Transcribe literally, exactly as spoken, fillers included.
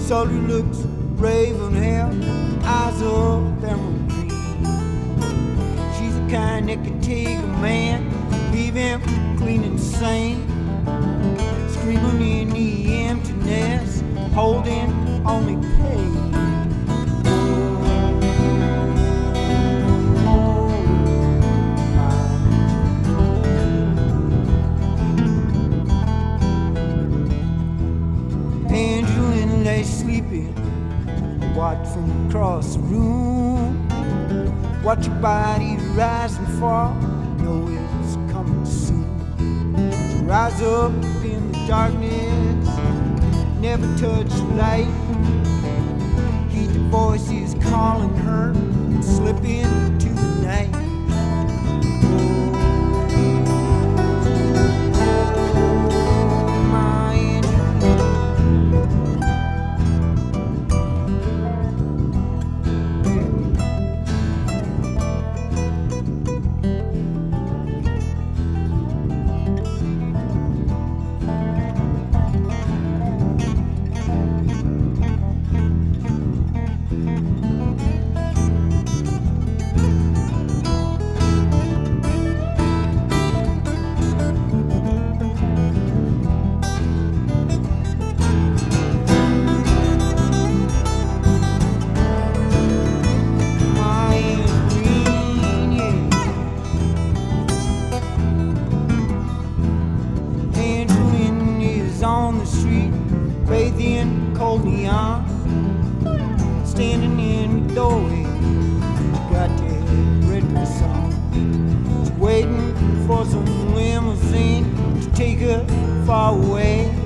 Sully looks raven hair, eyes of emerald green. She's the kind that can take a man, leave him clean and sane, screaming in the emptiness, holding only pain. Angeline lay sleeping, watch from across the room. Watch your body rise and fall, know it's coming soon. So rise up in the darkness, never touch the light. Heed the voices calling her, and slip into the night. On the street, bathed in cold neon, standing in the doorway, she got that breakfast on. She's waiting for some limousine to take her far away.